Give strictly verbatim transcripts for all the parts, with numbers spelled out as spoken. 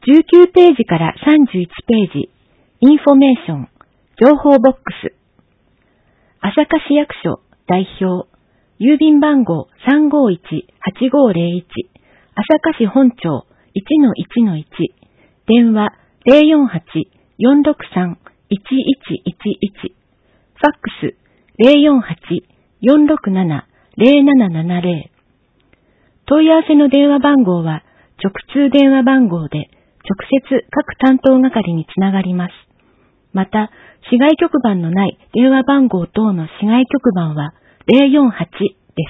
じゅうきゅうページからさんじゅういちページ、インフォメーション、情報ボックス。朝霞市役所代表、郵便番号 さんごいちはちごゼロいち、朝霞市本町 いちのいちのいち、電話 ゼロよんはち よんろくさん いちいちいちいち、ファックス ゼロよんはち よんろくなな ゼロななななゼロ。問い合わせの電話番号は直通電話番号で直接各担当係につながります。また、市外局番のない電話番号等の市外局番はゼロよんはちです。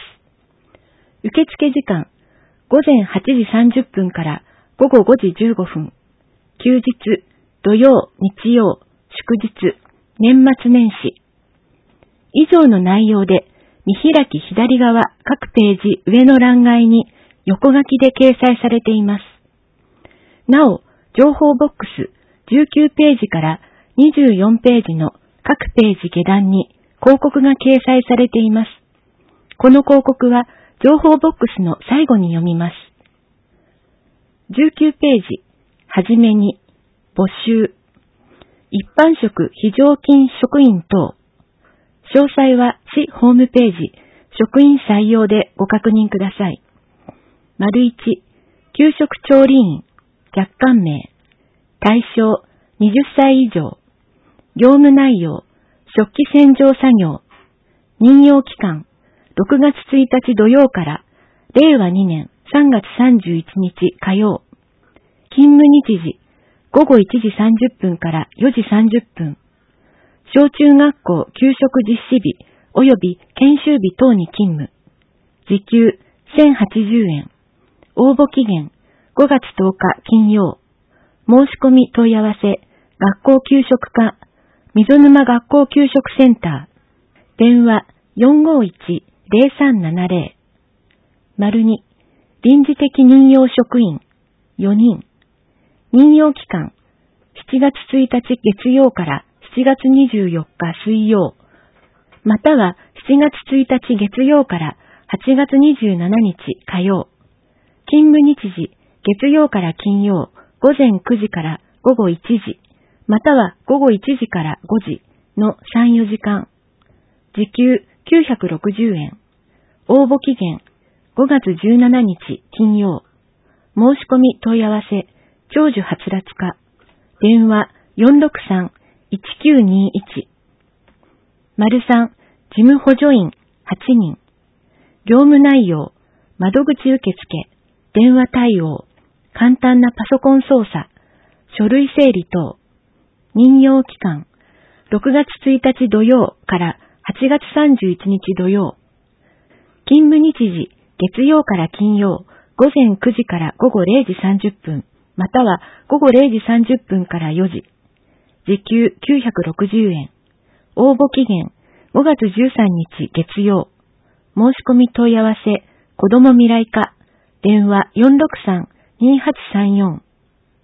受付時間、ごぜんはちじさんじゅっぷんからごごごじじゅうごふん、休日、土曜、日曜、祝日、年末年始。以上の内容で、見開き左側各ページ上の欄外に横書きで掲載されています。なお、情報ボックスじゅうきゅうページからにじゅうよんページの各ページ下段に広告が掲載されています。この広告は情報ボックスの最後に読みます。じゅうきゅうページ、はじめに、募集、一般職非常勤職員等、詳細は市ホームページ、職員採用でご確認ください。丸いち、給食調理員、若干名、対象、はたち以上、業務内容、食器洗浄作業、任用期間、ろくがつついたち土曜かられいわにねんさんがつさんじゅういちにち火曜、勤務日時、ごごいちじさんじゅっぷんからよじさんじゅっぷん、小中学校給食実施日及び研修日等に勤務、時給せんはちじゅうえん、応募期限ごがつとおか金曜、申し込み問い合わせ、学校給食課、溝沼学校給食センター、電話よんごいちゼロさんななゼロ、丸に、臨時的任用職員よにん、任用期間しちがつついたち月曜からしちがつにじゅうよっか水曜、またはしちがつついたち月曜からはちがつにじゅうしちにち火曜、勤務日時月曜から金曜ごぜんくじからごごいちじ、またはごごいちじからごじのさん、よじかん、時給きゅうひゃくろくじゅうえん、応募期限ごがつじゅうしちにち金曜、申し込み問い合わせ、長寿はつらつ課、電話よんろくさん いちきゅうにいち、丸さん、事務補助員はちにん、業務内容、窓口受付、電話対応、簡単なパソコン操作、書類整理等、任用期間、ろくがつついたち土曜からはちがつさんじゅういちにち土曜、勤務日時、月曜から金曜、ごぜんくじからごごれいじさんじゅっぷん、またはごごれいじさんじゅっぷんからよじ、時給きゅうひゃくろくじゅうえん、応募期限ごがつじゅうさんにち月曜、申し込み問い合わせ、子ども未来課、電話よんろくさん にはちさんよん、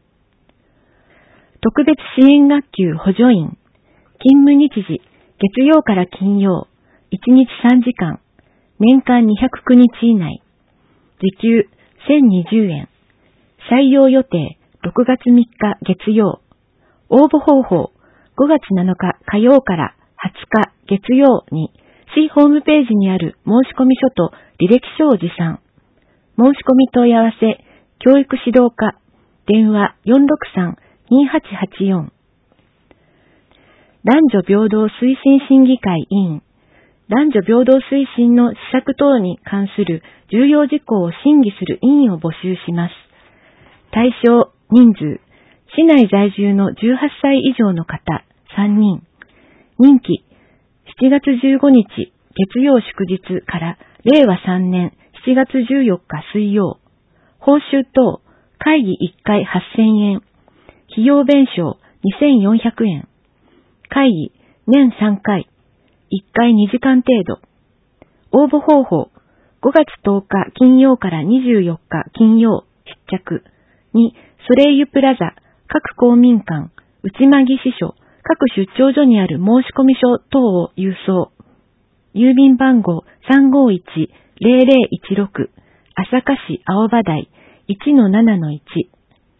特別支援学級補助員、勤務日時、月曜から金曜、いちにちさんじかん、年間にひゃくくにち以内、時給せんにじゅうえん、採用予定ろくがつみっか月曜、応募方法ごがつなのか火曜からはつか月曜に市ホームページにある申込書と履歴書を持参。申し込み問い合わせ、教育指導課、電話よんろくさん にはちはちよん。男女平等推進審議会委員、男女平等推進の施策等に関する重要事項を審議する委員を募集します。対象人数、市内在住のじゅうはっさい以上の方さんにん、任期しちがつじゅうごにち月曜祝日かられいわさんねんしちがつじゅうよっか水曜、報酬等、会議いっかいはっせんえん、費用弁償にせんよんひゃくえん、会議年さんかい、いっかいにじかん程度、応募方法、ごがつとおか金曜からにじゅうよっか金曜必着にソレイユプラザ各公民館内間木支所各出張所にある申込書等を郵送。郵便番号 さんごいちゼロゼロいちろく 朝霞市青葉台 いちのななのいち。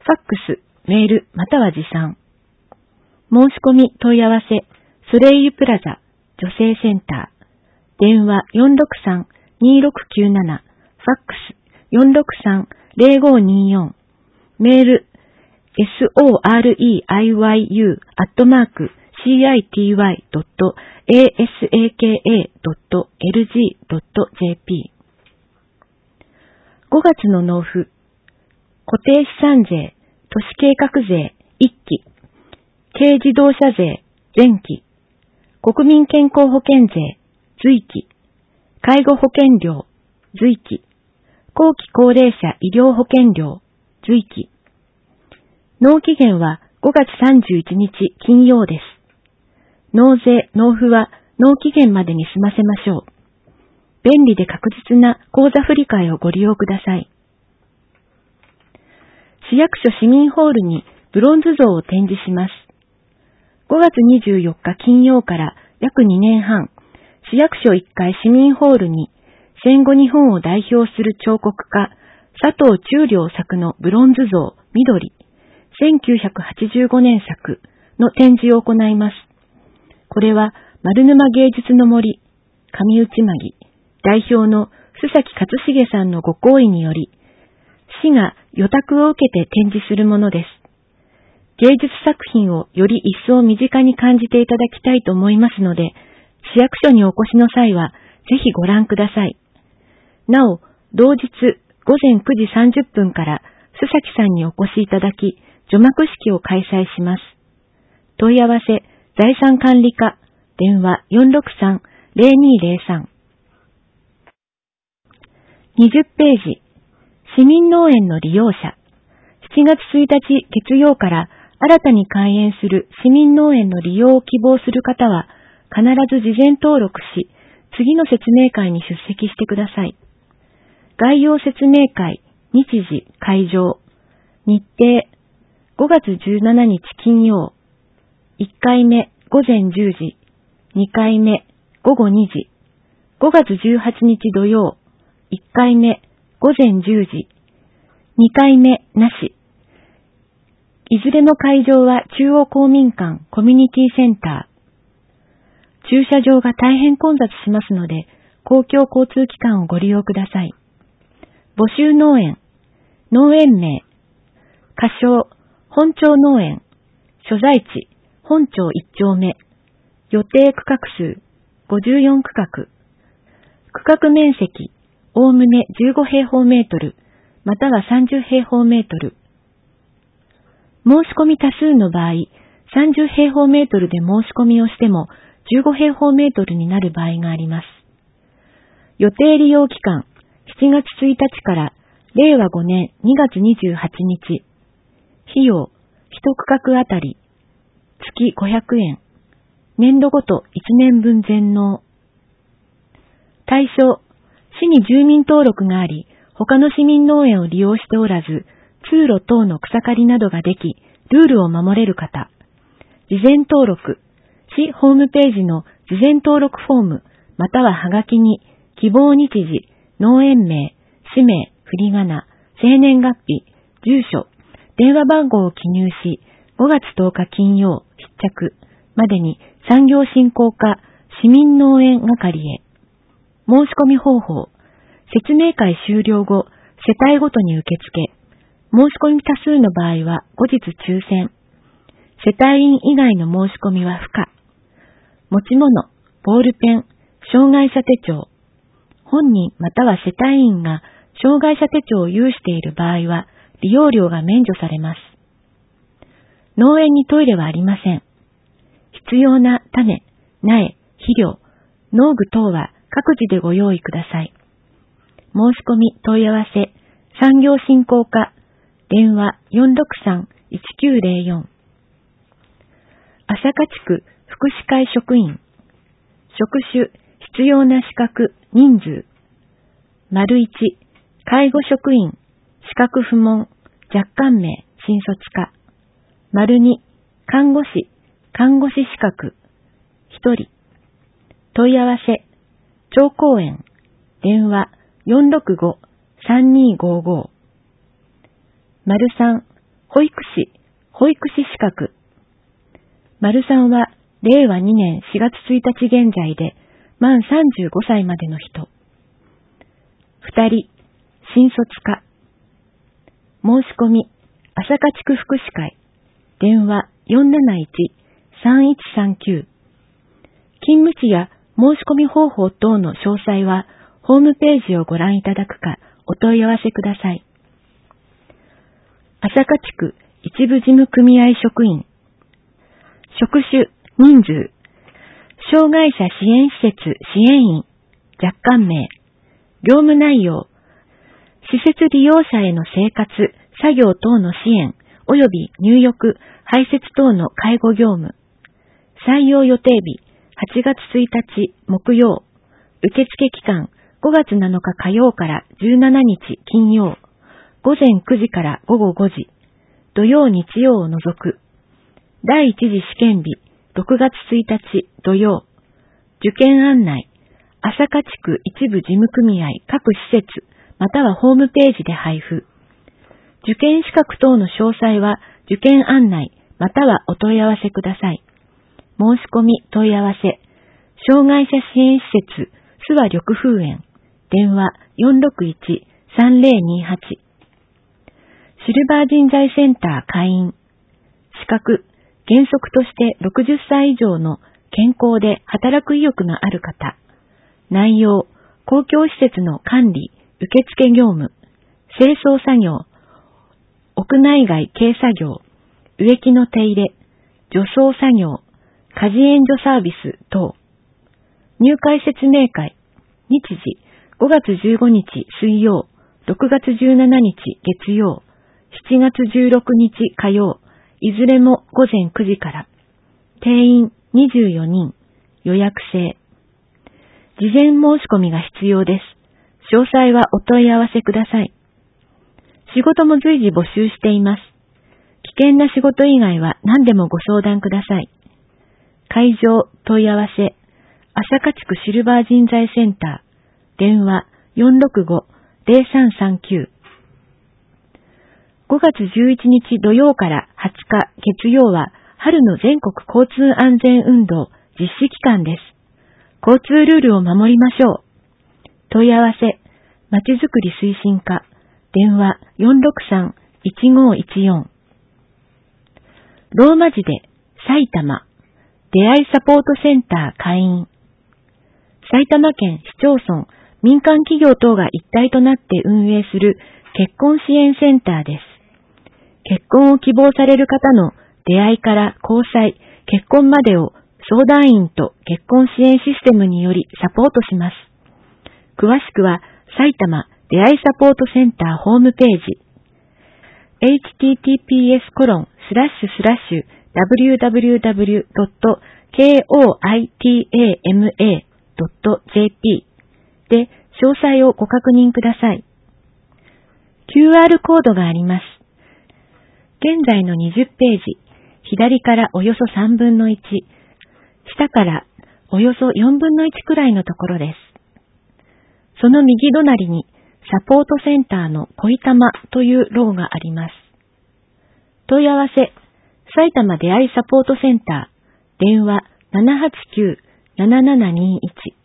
ファックス、メール、または持参。申し込み問い合わせ、ソレイユプラザ、女性センター。電話 よんろくさん にーろくきゅうなな、ファックス よんろくさん ゼロごにーよん、メール、ソレイユ アットマーク シーアイティーワイ ドット エーエスエーケーエー ドット エルジー ドット ジェーピー。ごがつの納付、固定資産税、都市計画税いっき、軽自動車税前期、国民健康保険税随期、介護保険料随期、後期高齢者医療保険料随期。納期限はごがつさんじゅういちにち金曜です。納税・納付は納期限までに済ませましょう。便利で確実な口座振替をご利用ください。市役所市民ホールにブロンズ像を展示します。ごがつにじゅうよっか金曜から約にねんはん、市役所いっかい市民ホールに戦後日本を代表する彫刻家、佐藤忠良作のブロンズ像緑、せんきゅうひゃくはちじゅうごねん作の展示を行います。これは丸沼芸術の森、上内巻代表の須崎勝重さんのご厚意により、市が予託を受けて展示するものです。芸術作品をより一層身近に感じていただきたいと思いますので、市役所にお越しの際はぜひご覧ください。なお、同日ごぜんくじさんじゅっぷんから須崎さんにお越しいただき、除幕式を開催します。問い合わせ、財産管理課、電話 よんろくさん ゼロにーゼロさん。にじゅっページ、市民農園の利用者。しちがつついたち月曜から新たに開園する市民農園の利用を希望する方は、必ず事前登録し、次の説明会に出席してください。概要説明会、日時、会場、日程、ごがつじゅうしちにち金曜、いっかいめごぜんじゅうじ、にかいめごごにじ、ごがつじゅうはちにち土曜、いっかいめごぜんじゅうじ、にかいめなし。いずれの会場は中央公民館コミュニティセンター。駐車場が大変混雑しますので、公共交通機関をご利用ください。募集農園、農園名、仮称、本町農園、所在地、本町いっちょうめ、予定区画数、ごじゅうよんくかく、区画面積、おおむねじゅうごへいほうメートル、またはさんじゅうへいほうメートル。申し込み多数の場合、さんじゅうへいほうメートルで申し込みをしても、じゅうごへいほうメートルになる場合があります。予定利用期間、しちがつついたちかられいわごねんにがつにじゅうはちにち。費用、いち区画あたり、月ごひゃくえん。年度ごといちねんぶん全納。対象、市に住民登録があり、他の市民農園を利用しておらず、通路等の草刈りなどができ、ルールを守れる方。事前登録、市ホームページの事前登録フォーム、またははがきに、希望日時、農園名、氏名、振り仮名、生年月日、住所、電話番号を記入し、ごがつとおか金曜、必着までに産業振興課市民農園係へ。申し込み方法、説明会終了後、世帯ごとに受付。申し込み多数の場合は後日抽選。世帯員以外の申し込みは不可。持ち物、ボールペン、障害者手帳。本人または世帯員が障害者手帳を有している場合は利用料が免除されます。農園にトイレはありません。必要な種、苗、肥料、農具等は各自でご用意ください。申し込み問い合わせ、産業振興課、電話 よんろくさん いちきゅうゼロよん。朝霞地区福祉会職員。職種、必要な資格、人数。丸いち、介護職員、資格不問、若干名、新卒科。丸に、看護師、看護師資格、ひとり。問い合わせ、長公園、電話 よんろくご さんにーごーごー。丸さん、 保育士、保育士資格。丸さんは、れいわにねんしがつついたち現在で、満さんじゅうごさいまでの人。二人、新卒科。申し込み、朝霞地区福祉会。電話 よんなないちさんいちさんきゅう。勤務地や申し込み方法等の詳細は、ホームページをご覧いただくか、お問い合わせください。朝霞地区一部事務組合職員。職種、人数。障害者支援施設支援員。若干名。業務内容。施設利用者への生活、作業等の支援、及び入浴、排泄等の介護業務。採用予定日、はちがつついたち木曜。受付期間、ごがつなのか火曜からじゅうしちにち金曜。午前くじから午後ごじ。土曜日曜を除く。第一次試験日、ろくがつついたち土曜。受験案内、朝霞地区一部事務組合各施設、またはホームページで配布。受験資格等の詳細は受験案内、またはお問い合わせください。申し込み問い合わせ、障害者支援施設、諏訪緑風園、電話 よんろくいちさんぜろにはち。シルバー人材センター会員。資格、原則としてろくじゅっさい以上の健康で働く意欲のある方。内容、公共施設の管理、受付業務、清掃作業、屋内外軽作業、植木の手入れ、除草作業、家事援助サービス等。入会説明会、日時、ごがつじゅうごにち水曜、ろくがつじゅうしちにち月曜、しちがつじゅうろくにち火曜、いずれもごぜんくじから。定員にじゅうよにん、予約制。事前申し込みが必要です。詳細はお問い合わせください。仕事も随時募集しています。危険な仕事以外は何でもご相談ください。会場問い合わせ、朝霞地区シルバー人材センター、電話 よんろくごぜろさんさんきゅう。ごがつじゅういちにち土曜からはつか月曜は春の全国交通安全運動実施期間です。交通ルールを守りましょう。問い合わせ、まちづくり推進課、電話 よんろくさんいちごいちよん。ローマ字で埼玉、出会いサポートセンター会員。埼玉県市町村、民間企業等が一体となって運営する結婚支援センターです。結婚を希望される方の出会いから交際、結婚までを相談員と結婚支援システムによりサポートします。詳しくは埼玉出会いサポートセンターホームページ エイチティーティーピーエスコロンスラッシュスラッシュダブリューダブリューダブリュードットコイタマドットジェーピー で詳細をご確認ください。キューアール コードがあります。現在のにじゅっページ、左からおよそさんぶんのいち、下からおよそよんぶんのいちくらいのところです。その右隣にサポートセンターの恋玉というロゴがあります。問い合わせ、埼玉出会いサポートセンター、電話 ななはちきゅう ななななにいち。